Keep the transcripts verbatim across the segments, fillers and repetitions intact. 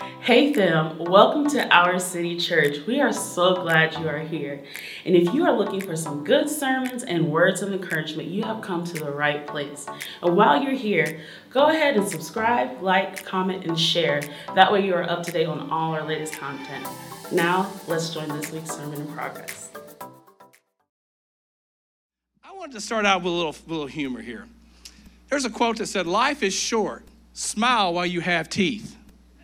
Hey fam, welcome to Our City Church. We are so glad you are here. And if you are looking for some good sermons and words of encouragement, you have come to the right place. And while you're here, go ahead and subscribe, like, comment, and share. That way you are up to date on all our latest content. Now, let's join this week's Sermon in Progress. I wanted to start out with a little, little humor here. There's a quote that said, "Life is short. Smile while you have teeth."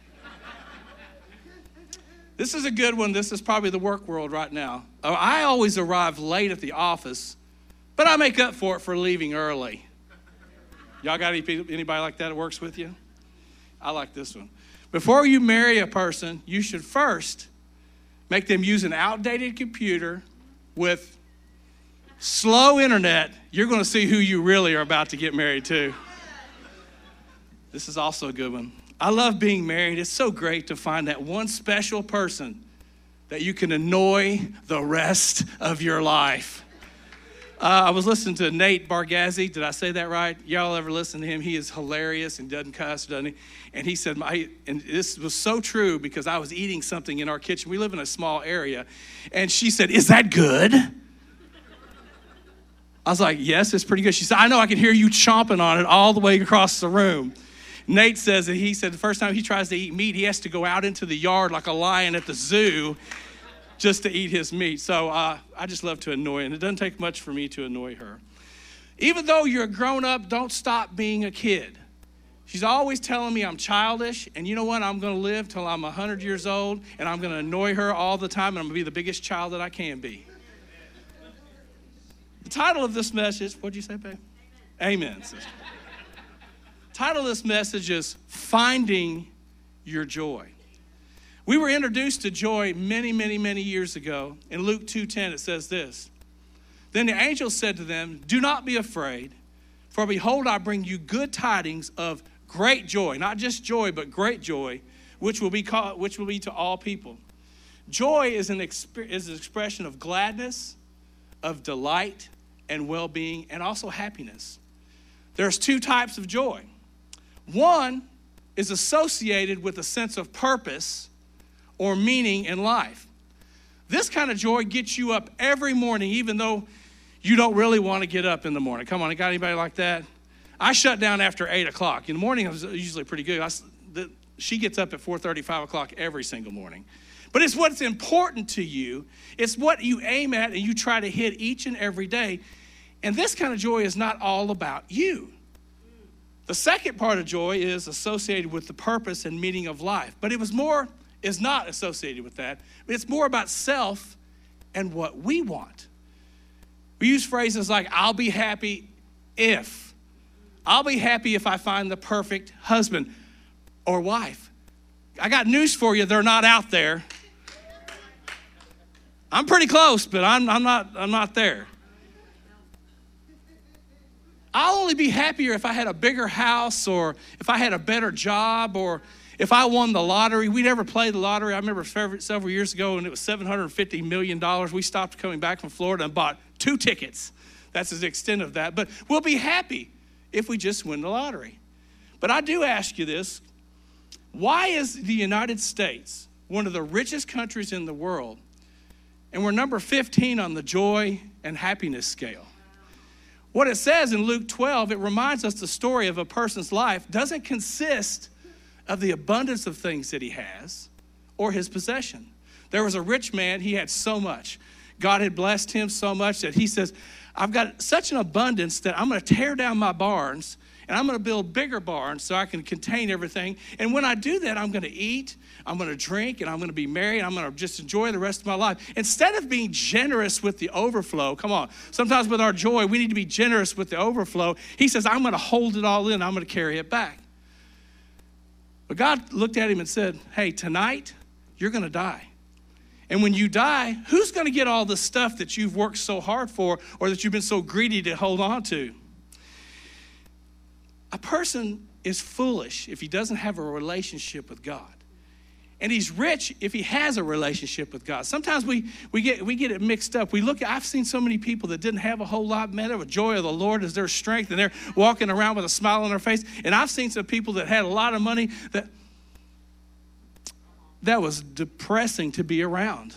This is a good one. This is probably the work world right now. Uh, I always arrive late at the office, but I make up for it for leaving early. Y'all got any, anybody like that that works with you? I like this one. Before you marry a person, you should first make them use an outdated computer with slow internet. You're going to see who you really are about to get married to. This is also a good one. I love being married. It's so great to find that one special person that you can annoy the rest of your life. Uh, I was listening to Nate Bargatze. Did I say that right? Y'all ever listen to him? He is hilarious and doesn't cuss, doesn't he? And he said, my, and this was so true because I was eating something in our kitchen. We live in a small area. And she said, "Is that good?" I was like, "Yes, it's pretty good." She said, "I know, I can hear you chomping on it all the way across the room." Nate says that he said the first time he tries to eat meat, he has to go out into the yard like a lion at the zoo just to eat his meat. So uh, I just love to annoy her, and it doesn't take much for me to annoy her. Even though you're a grown up, don't stop being a kid. She's always telling me I'm childish, and you know what? I'm going to live till I'm one hundred years old, and I'm going to annoy her all the time, and I'm going to be the biggest child that I can be. The title of this message, what'd you say, babe? Amen, Amen sister. Title of this message is Finding Your Joy. We were introduced to joy many, many, many years ago. In Luke two ten, it says this: "Then the angel said to them, 'Do not be afraid, for behold, I bring you good tidings of great joy,'" not just joy, but great joy, which will be called, which will be to all people. Joy is an, exp- is an expression of gladness, of delight, and well-being, and also happiness. There's two types of joy. One is associated with a sense of purpose or meaning in life. This kind of joy gets you up every morning, even though you don't really want to get up in the morning. Come on, got anybody like that? I shut down after eight o'clock. In the morning, I was usually pretty good. I, the, she gets up at four thirty, five o'clock every single morning. But it's what's important to you. It's what you aim at and you try to hit each and every day. And this kind of joy is not all about you. The second part of joy is associated with the purpose and meaning of life. But it was more, is not associated with that. It's more about self and what we want. We use phrases like, "I'll be happy if." I'll be happy if I find the perfect husband or wife. I got news for you, they're not out there. I'm pretty close, but I'm, I'm not, I'm not there. I'll only be happier if I had a bigger house, or if I had a better job, or if I won the lottery. We never played the lottery. I remember several years ago, and it was seven hundred fifty million dollars. We stopped coming back from Florida and bought two tickets. That's the extent of that. But we'll be happy if we just win the lottery. But I do ask you this: why is the United States one of the richest countries in the world, and we're number fifteen on the joy and happiness scale? What it says in Luke twelve, it reminds us the story of a person's life doesn't consist of the abundance of things that he has or his possession. There was a rich man, he had so much. God had blessed him so much that he says, "I've got such an abundance that I'm going to tear down my barns and I'm going to build bigger barns so I can contain everything. And when I do that, I'm going to eat, I'm going to drink, and I'm going to be married. I'm going to just enjoy the rest of my life." Instead of being generous with the overflow, come on, sometimes with our joy, we need to be generous with the overflow. He says, "I'm going to hold it all in. I'm going to carry it back." But God looked at him and said, "Hey, tonight, you're going to die. And when you die, who's going to get all the stuff that you've worked so hard for, or that you've been so greedy to hold on to?" A person is foolish if he doesn't have a relationship with God. And he's rich if he has a relationship with God. Sometimes we we get we get it mixed up. We look at, I've seen so many people that didn't have a whole lot, man, the joy of the Lord is their strength, and they're walking around with a smile on their face. And I've seen some people that had a lot of money that that was depressing to be around.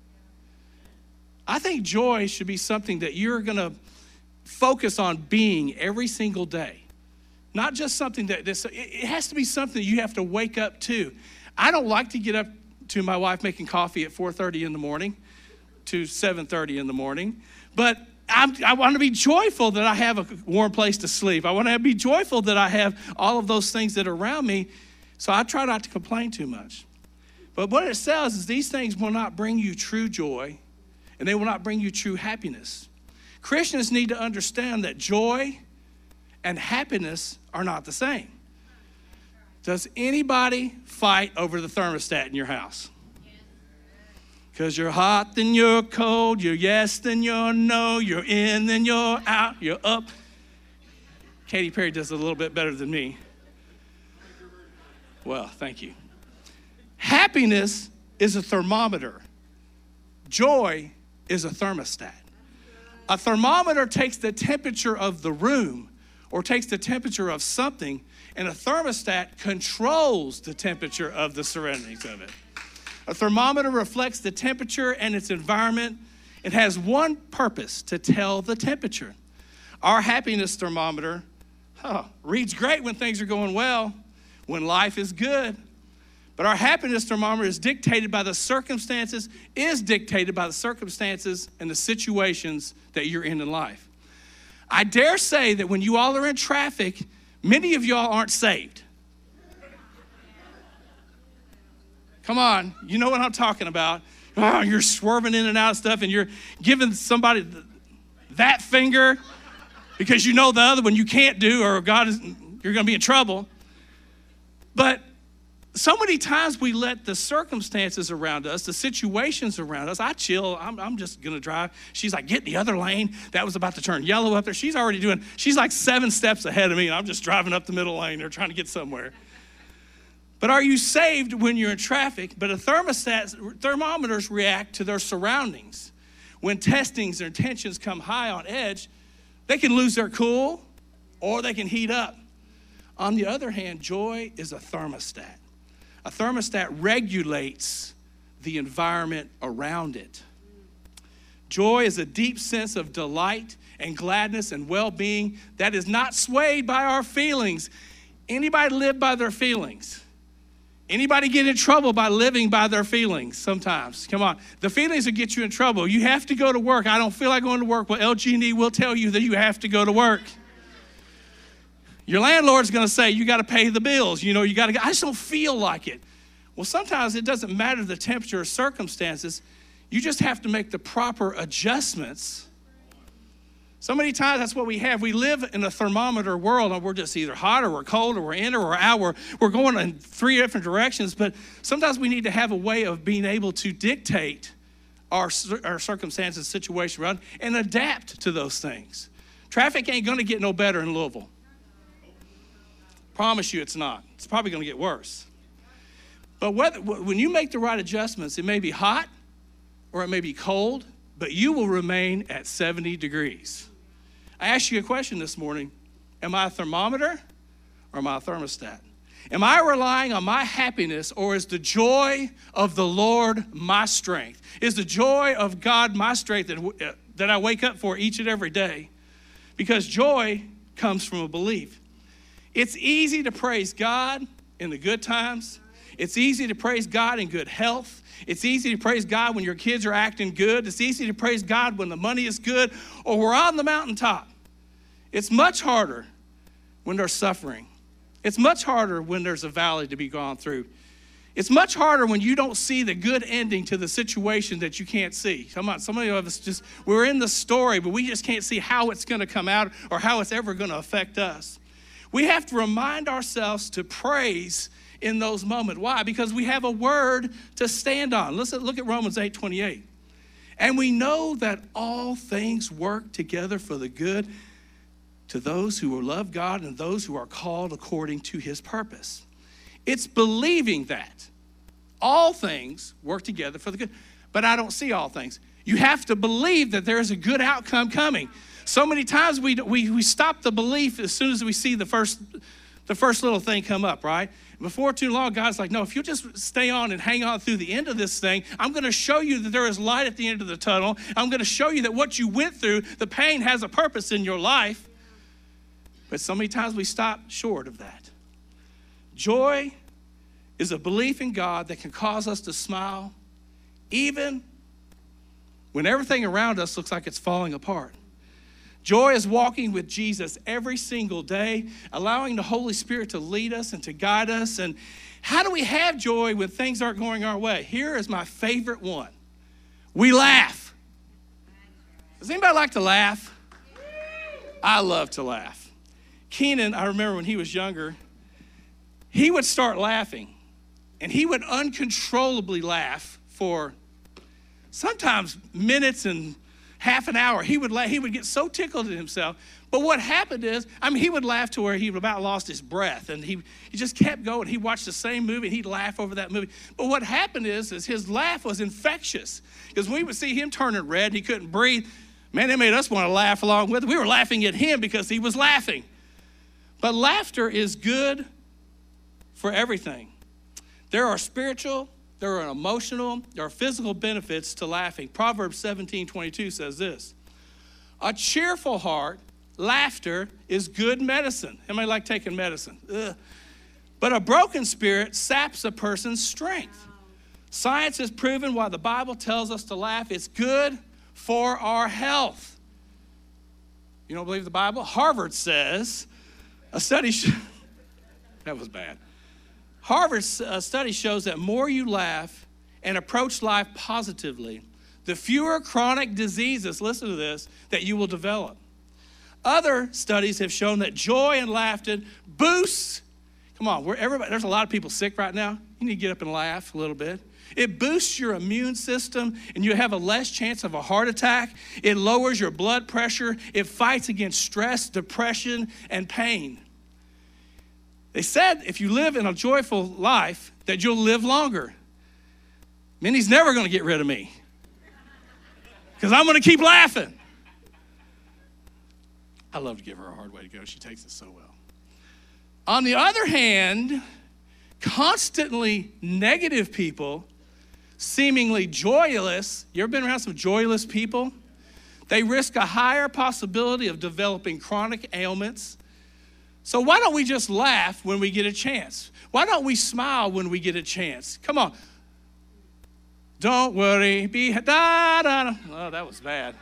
I think joy should be something that you're going to focus on being every single day. Not just something that this, it has to be something that you have to wake up to. I don't like to get up to my wife making coffee at four thirty in the morning to seven thirty in the morning, but I'm, I want to be joyful that I have a warm place to sleep. I want to be joyful that I have all of those things that are around me, so I try not to complain too much. But what it says is these things will not bring you true joy, and they will not bring you true happiness. Christians need to understand that joy and happiness are not the same. Does anybody fight over the thermostat in your house? Because you're hot, then you're cold, you're yes, then you're no, you're in, then you're out, you're up. Katy Perry does it a little bit better than me. Well, thank you. Happiness is a thermometer. Joy is a thermostat. A thermometer takes the temperature of the room or takes the temperature of something, and a thermostat controls the temperature of the surroundings of it. A thermometer reflects the temperature and its environment. It has one purpose: to tell the temperature. Our happiness thermometer oh, reads great when things are going well, when life is good. But our happiness thermometer is dictated by the circumstances, is dictated by the circumstances and the situations that you're in in life. I dare say that when you all are in traffic, many of y'all aren't saved. Come on, you know what I'm talking about. Oh, you're swerving in and out of stuff, and you're giving somebody that finger because you know the other one you can't do, or God is, you're going to be in trouble. But so many times we let the circumstances around us, the situations around us, I chill, I'm, I'm just gonna drive. She's like, get in the other lane. That was about to turn yellow up there. She's already doing, she's like seven steps ahead of me, and I'm just driving up the middle lane or trying to get somewhere. But are you saved when you're in traffic? But a thermostat, thermometers react to their surroundings. When testings or tensions come high on edge, they can lose their cool or they can heat up. On the other hand, joy is a thermostat. A thermostat regulates the environment around it. Joy is a deep sense of delight and gladness and well-being that is not swayed by our feelings. Anybody live by their feelings? Anybody get in trouble by living by their feelings sometimes? Come on. The feelings will get you in trouble. You have to go to work. I don't feel like going to work. Well, L G and E will tell you that you have to go to work. Your landlord's going to say, you got to pay the bills. You know, you got to go. I just don't feel like it. Well, sometimes it doesn't matter the temperature or circumstances. You just have to make the proper adjustments. So many times that's what we have. We live in a thermometer world, and we're just either hot or we're cold or we're in or we're out. We're, we're going in three different directions. But sometimes we need to have a way of being able to dictate our, our circumstances, situation around, and adapt to those things. Traffic ain't going to get no better in Louisville. Promise you it's not. It's probably going to get worse. But whether, when you make the right adjustments, it may be hot or it may be cold, but you will remain at seventy degrees. I asked you a question this morning. Am I a thermometer or am I a thermostat? Am I relying on my happiness, or is the joy of the Lord my strength? Is the joy of God my strength that, that I wake up for each and every day? Because joy comes from a belief. It's easy to praise God in the good times. It's easy to praise God in good health. It's easy to praise God when your kids are acting good. It's easy to praise God when the money is good or we're on the mountaintop. It's much harder when there's suffering. It's much harder when there's a valley to be gone through. It's much harder when you don't see the good ending to the situation that you can't see. Come on, some of us just, we're in the story, but we just can't see how it's going to come out or how it's ever going to affect us. We have to remind ourselves to praise in those moments. Why? Because we have a word to stand on. Listen, look at Romans eight twenty-eight. And we know that all things work together for the good to those who love God and those who are called according to his purpose. It's believing that all things work together for the good. But I don't see all things. You have to believe that there is a good outcome coming. So many times we, we, we stop the belief as soon as we see the first the first little thing come up, right? Before too long, God's like, no, if you just stay on and hang on through the end of this thing, I'm going to show you that there is light at the end of the tunnel. I'm going to show you that what you went through, the pain has a purpose in your life. But so many times we stop short of that. Joy is a belief in God that can cause us to smile even when everything around us looks like it's falling apart. Joy is walking with Jesus every single day, allowing the Holy Spirit to lead us and to guide us. And how do we have joy when things aren't going our way? Here is my favorite one. We laugh. Does anybody like to laugh? I love to laugh. Kenan, I remember when he was younger, he would start laughing, and he would uncontrollably laugh for sometimes minutes and half an hour. He would laugh, he would get so tickled at himself. But what happened is, I mean, he would laugh to where he about lost his breath, and he, he just kept going. He watched the same movie, and he'd laugh over that movie. But what happened is, is his laugh was infectious, because we would see him turning red, and he couldn't breathe. Man, it made us want to laugh along with him. We were laughing at him because he was laughing. But laughter is good for everything. There are spiritual, there are emotional, there are physical benefits to laughing. Proverbs seventeen twenty-two says this: a cheerful heart, laughter is good medicine. Anybody like taking medicine? Ugh. But a broken spirit saps a person's strength. Science has proven why the Bible tells us to laugh. It's good for our health. You don't believe the Bible? Harvard says, a study, sh- that was bad. Harvard's uh, study shows that more you laugh and approach life positively, the fewer chronic diseases, listen to this, that you will develop. Other studies have shown that joy and laughter boosts, come on, we're everybody, there's a lot of people sick right now. You need to get up and laugh a little bit. It boosts your immune system, and you have a less chance of a heart attack. It lowers your blood pressure. It fights against stress, depression, and pain. They said if you live in a joyful life, that you'll live longer. Minnie's never going to get rid of me because I'm going to keep laughing. I love to give her a hard way to go. She takes it so well. On the other hand, constantly negative people, seemingly joyless, you ever been around some joyless people? They risk a higher possibility of developing chronic ailments. So why don't we just laugh when we get a chance? Why don't we smile when we get a chance? Come on. Don't worry, be, da, da, da. Oh, that was bad.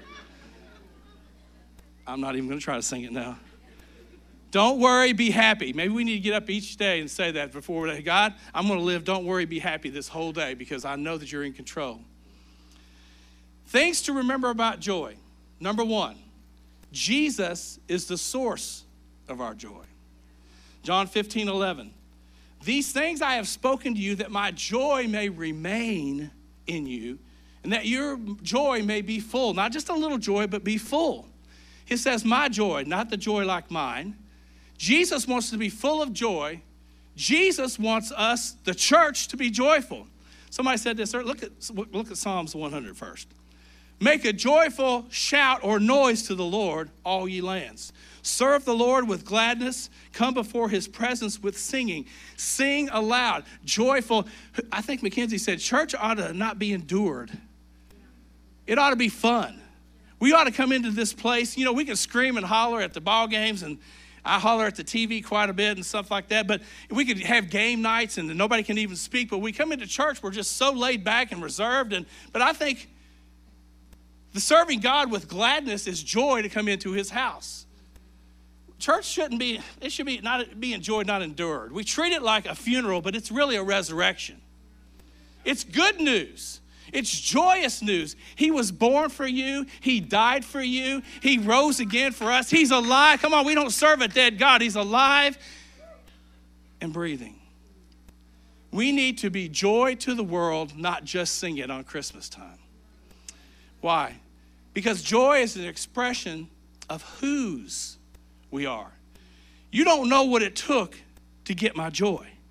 I'm not even going to try to sing it now. Don't worry, be happy. Maybe we need to get up each day and say that before we're like, God, I'm going to live, don't worry, be happy this whole day because I know that you're in control. Things to remember about joy. Number one, Jesus is the source of our joy. John fifteen eleven. These things I have spoken to you that my joy may remain in you and that your joy may be full. Not just a little joy, but be full. It says my joy, not the joy like mine. Jesus wants to be full of joy. Jesus wants us, the church, to be joyful. Somebody said this, look at, look at Psalms one hundred first. Make a joyful shout or noise to the Lord, all ye lands. Serve the Lord with gladness. Come before his presence with singing. Sing aloud, joyful. I think Mackenzie said church ought to not be endured. It ought to be fun. We ought to come into this place. You know, we can scream and holler at the ball games, and I holler at the T V quite a bit and stuff like that. But we could have game nights and nobody can even speak. But we come into church, we're just so laid back and reserved. And but I think the serving God with gladness is joy to come into his house. Church shouldn't be, it should be not be enjoyed, not endured. We treat it like a funeral, but it's really a resurrection. It's good news. It's joyous news. He was born for you. He died for you. He rose again for us. He's alive. Come on, we don't serve a dead God. He's alive and breathing. We need to be joy to the world, not just sing it on Christmas time. Why? Because joy is an expression of whose we are. You don't know what it took to get my joy.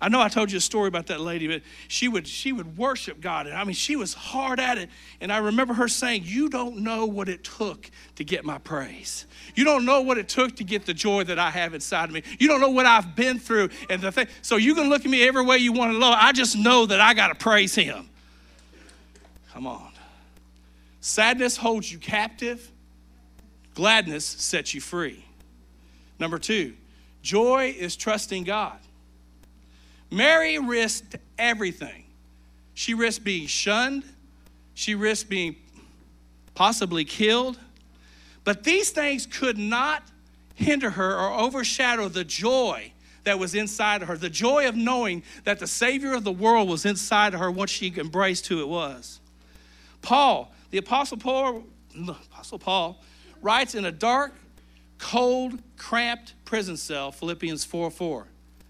I know I told you a story about that lady, but she would she would worship God. And I mean, she was hard at it. And I remember her saying, you don't know what it took to get my praise. You don't know what it took to get the joy that I have inside of me. You don't know what I've been through. And the thing, so you can look at me every way you want to know. I just know that I got to praise him. Come on. Sadness holds you captive. Gladness sets you free. Number two, joy is trusting God. Mary risked everything. She risked being shunned. She risked being possibly killed. But these things could not hinder her or overshadow the joy that was inside of her, the joy of knowing that the Savior of the world was inside of her once she embraced who it was. Paul, the Apostle Paul, Apostle Paul writes in a dark, cold, cramped prison cell, Philippians four four.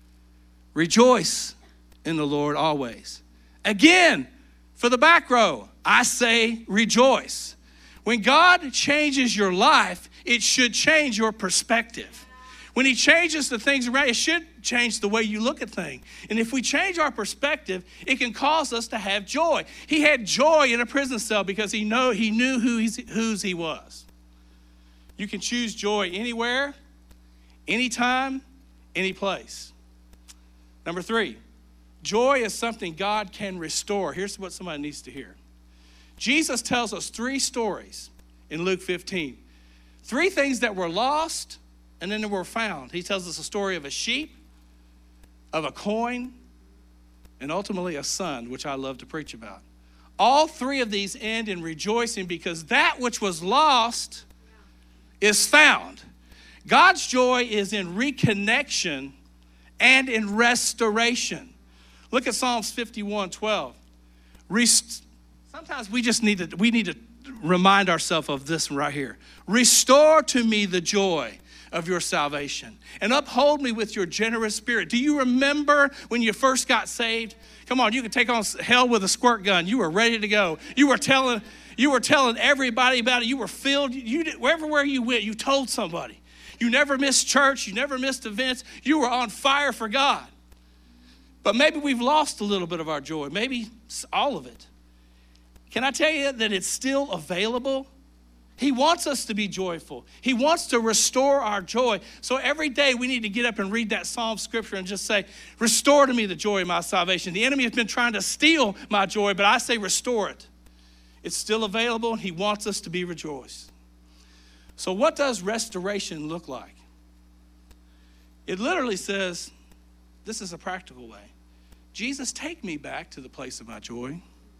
Rejoice in the Lord always. Again, for the back row, I say rejoice. When God changes your life, it should change your perspective. When he changes the things around, it should change the way you look at things. And if we change our perspective, it can cause us to have joy. He had joy in a prison cell because he know he knew who he's, whose he was. You can choose joy anywhere, anytime, any place. Number three, joy is something God can restore. Here's what somebody needs to hear. Jesus tells us three stories in Luke fifteen. Three things that were lost and then they were found. He tells us a story of a sheep, of a coin, and ultimately a son, which I love to preach about. All three of these end in rejoicing because that which was lost is found. God's joy is in reconnection and in restoration. Look at Psalms fifty-one twelve. Rest- Sometimes we just need to, we need to remind ourselves of this right here. Restore to me the joy of your salvation and uphold me with your generous spirit. Do you remember when you first got saved? Come on, you could take on hell with a squirt gun. You were ready to go. You were telling, you were telling everybody about it. You were filled. You did, everywhere you went, you told somebody. You never missed church. You never missed events. You were on fire for God. But maybe we've lost a little bit of our joy, maybe all of it. Can I tell you that it's still available? He wants us to be joyful. He wants to restore our joy. So every day we need to get up and read that Psalm scripture and just say, restore to me the joy of my salvation. The enemy has been trying to steal my joy, but I say restore it. It's still available. He wants us to be rejoiced. So what does restoration look like? It literally says, this is a practical way. Jesus, take me back to the place of my joy.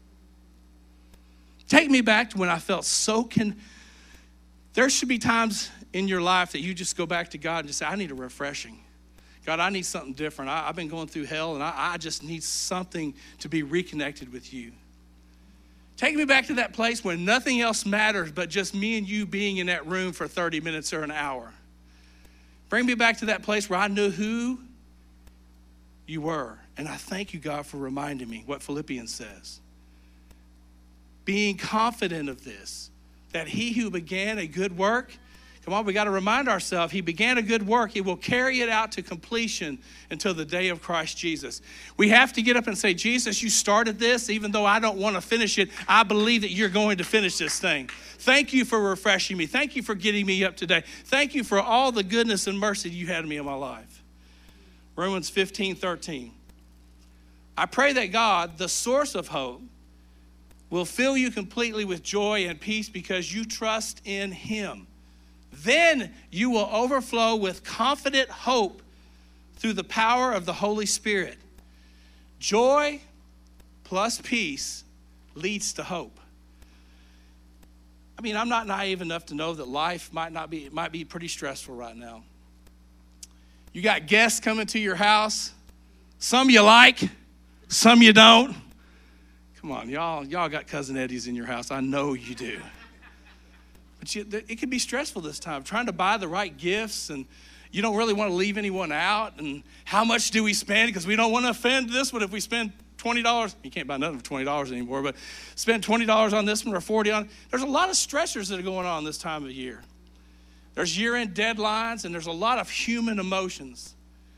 Take me back to when I felt so con... There should be times in your life that you just go back to God and just say, I need a refreshing. God, I need something different. I, I've been going through hell, and I, I just need something to be reconnected with you. Take me back to that place when nothing else matters but just me and you being in that room for thirty minutes or an hour. Bring me back to that place where I knew who you were. And I thank you, God, for reminding me what Philippians says. Being confident of this, that he who began a good work, come on, we got to remind ourselves, he began a good work. He will carry it out to completion until the day of Christ Jesus. We have to get up and say, Jesus, you started this. Even though I don't want to finish it, I believe that you're going to finish this thing. Thank you for refreshing me. Thank you for getting me up today. Thank you for all the goodness and mercy you had in me in my life. Romans fifteen thirteen. I pray that God, the source of hope, will fill you completely with joy and peace because you trust in him. Then you will overflow with confident hope through the power of the Holy Spirit. Joy plus peace leads to hope. I mean, I'm not naive enough to know that life might not be, it might be pretty stressful right now. You got guests coming to your house. Some you like, some you don't. Come on, y'all, y'all got Cousin Eddie's in your house. I know you do. But you, it can be stressful this time, trying to buy the right gifts, and you don't really want to leave anyone out. And how much do we spend? Because we don't want to offend this one. If we spend twenty dollars, you can't buy nothing for twenty dollars anymore, but spend twenty dollars on this one or forty dollars on. There's a lot of stressors that are going on this time of year. There's year-end deadlines, and there's a lot of human emotions.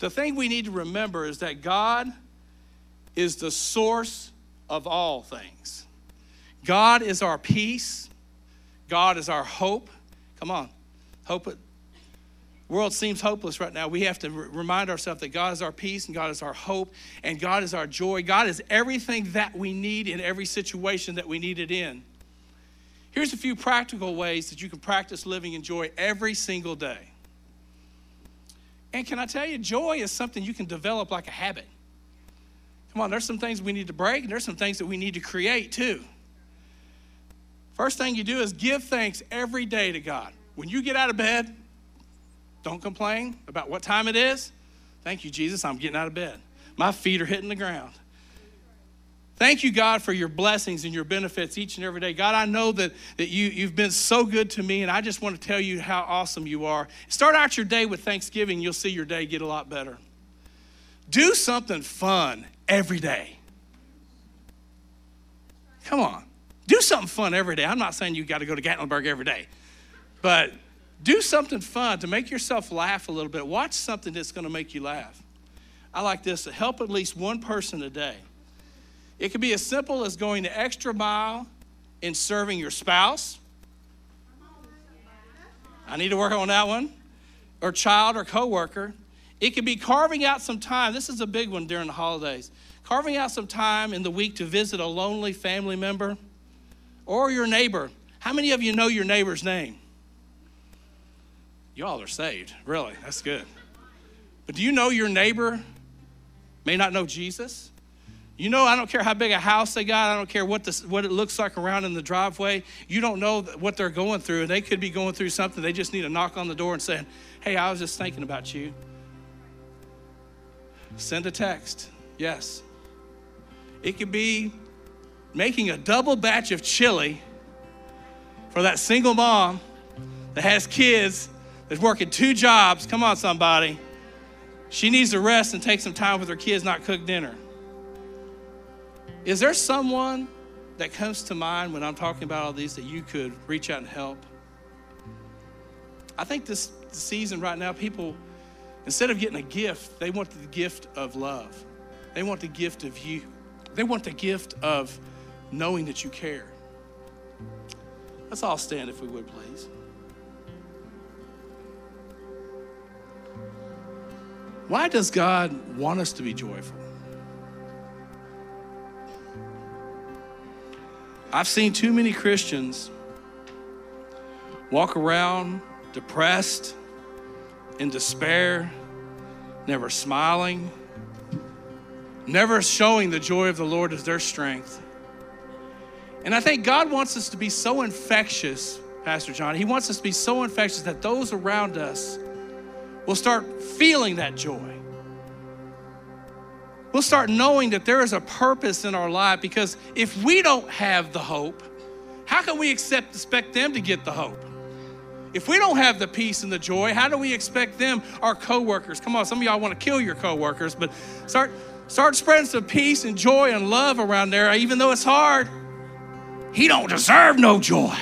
The thing we need to remember is that God is the source of all things. God is our peace. God is our hope. Come on, hope it. The world seems hopeless right now. We have to r- remind ourselves that God is our peace and God is our hope and God is our joy. God is everything that we need in every situation that we need it in. Here's a few practical ways that you can practice living in joy every single day. And can I tell you, joy is something you can develop like a habit. Come on, there's some things we need to break, and there's some things that we need to create too. First thing you do is give thanks every day to God. When you get out of bed, don't complain about what time it is. Thank you, Jesus, I'm getting out of bed. My feet are hitting the ground. Thank you, God, for your blessings and your benefits each and every day. God, I know that, that you, you've been so good to me, and I just want to tell you how awesome you are. Start out your day with Thanksgiving. You'll see your day get a lot better. Do something fun every day. Come on. Do something fun every day. I'm not saying you got to go to Gatlinburg every day, but do something fun to make yourself laugh a little bit. Watch something that's going to make you laugh. I like this. Help at least one person a day. It could be as simple as going the extra mile in serving your spouse. I need to work on that one. Or child or coworker. It could be carving out some time. This is a big one during the holidays. Carving out some time in the week to visit a lonely family member or your neighbor. How many of you know your neighbor's name? Y'all are saved. Really, that's good. But do you know your neighbor may not know Jesus? You know, I don't care how big a house they got. I don't care what this, what it looks like around in the driveway. You don't know what they're going through. And they could be going through something. They just need to knock on the door and say, hey, I was just thinking about you. Send a text. Yes. It could be making a double batch of chili for that single mom that has kids that's working two jobs. Come on, somebody. She needs to rest and take some time with her kids, not cook dinner. Is there someone that comes to mind when I'm talking about all these that you could reach out and help? I think this season right now, people, instead of getting a gift, they want the gift of love. They want the gift of you. They want the gift of knowing that you care. Let's all stand if we would, please. Why does God want us to be joyful? I've seen too many Christians walk around depressed, in despair, never smiling, never showing the joy of the Lord as their strength. And I think God wants us to be so infectious, Pastor John. He wants us to be so infectious that those around us will start feeling that joy. We'll start knowing that there is a purpose in our life, because if we don't have the hope, how can we accept, expect them to get the hope? If we don't have the peace and the joy, how do we expect them, our coworkers? Come on, some of y'all want to kill your coworkers, but start, start spreading some peace and joy and love around there, even though it's hard. He don't deserve no joy.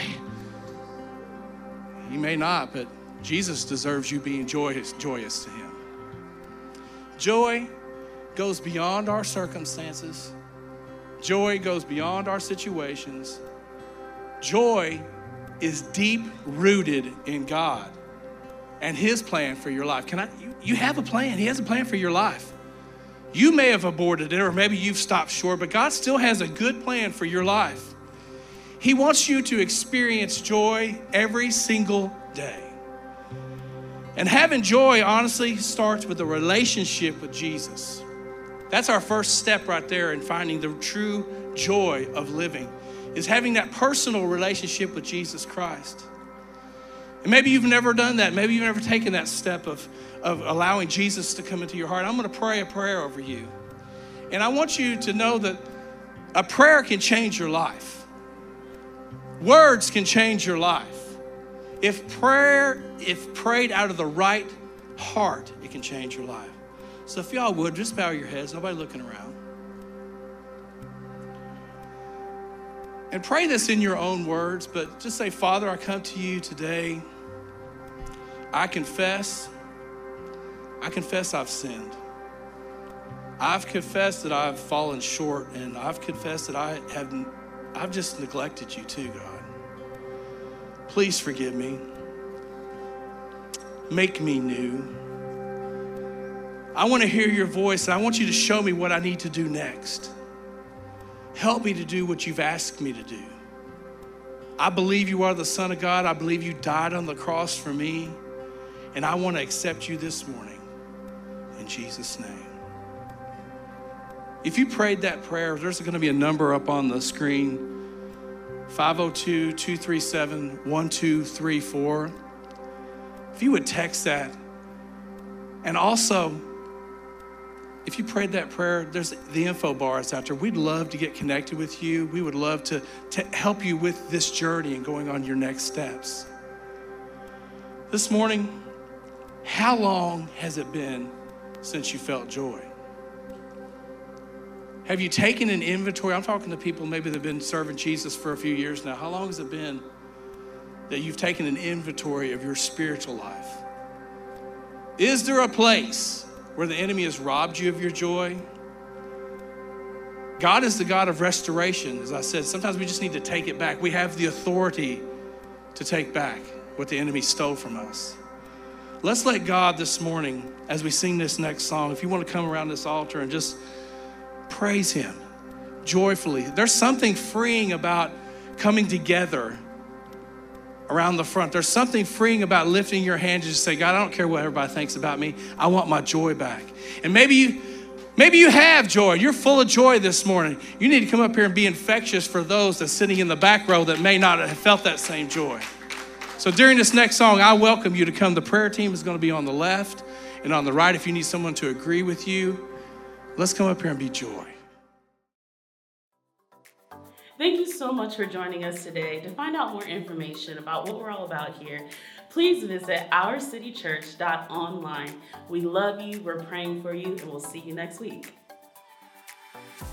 He may not, but Jesus deserves you being joyous, joyous to him. Joy goes beyond our circumstances. Joy goes beyond our situations. Joy is deep rooted in God and his plan for your life. Can I, you, you have a plan. He has a plan for your life. You may have aborted it, or maybe you've stopped short, but God still has a good plan for your life. He wants you to experience joy every single day. And having joy, honestly, starts with a relationship with Jesus. That's our first step right there in finding the true joy of living, is having that personal relationship with Jesus Christ. And maybe you've never done that. Maybe you've never taken that step of, of allowing Jesus to come into your heart. I'm going to pray a prayer over you. And I want you to know that a prayer can change your life. Words can change your life. If prayer, if prayed out of the right heart, it can change your life. So if y'all would, just bow your heads, nobody looking around. And pray this in your own words, but just say, Father, I come to you today. I confess I confess I've sinned. I've confessed that I've fallen short, and I've confessed that I have I've just neglected you too, God. Please forgive me. Make me new. I want to hear your voice, and I want you to show me what I need to do next. Help me to do what you've asked me to do. I believe you are the Son of God. I believe you died on the cross for me, and I want to accept you this morning in Jesus' name. If you prayed that prayer, there's going to be a number up on the screen, five oh two, two three seven, one two three four. If you would text that, and also, if you prayed that prayer, there's the info bars out there. We'd love to get connected with you. We would love to, to help you with this journey and going on your next steps. This morning, how long has it been since you felt joy? Have you taken an inventory? I'm talking to people maybe that have been serving Jesus for a few years now. How long has it been that you've taken an inventory of your spiritual life? Is there a place where the enemy has robbed you of your joy? God is the God of restoration. As I said, sometimes we just need to take it back. We have the authority to take back what the enemy stole from us. Let's let God this morning, as we sing this next song, if you want to come around this altar and just praise him joyfully. There's something freeing about coming together around the front. There's something freeing about lifting your hands and just say, God, I don't care what everybody thinks about me. I want my joy back. And maybe you, maybe you have joy. You're full of joy this morning. You need to come up here and be infectious for those that's sitting in the back row that may not have felt that same joy. So during this next song, I welcome you to come. The prayer team is going to be on the left and on the right. If you need someone to agree with you, let's come up here and be joy. Thank you so much for joining us today. To find out more information about what we're all about here, please visit our city church dot online. We love you, we're praying for you, and we'll see you next week.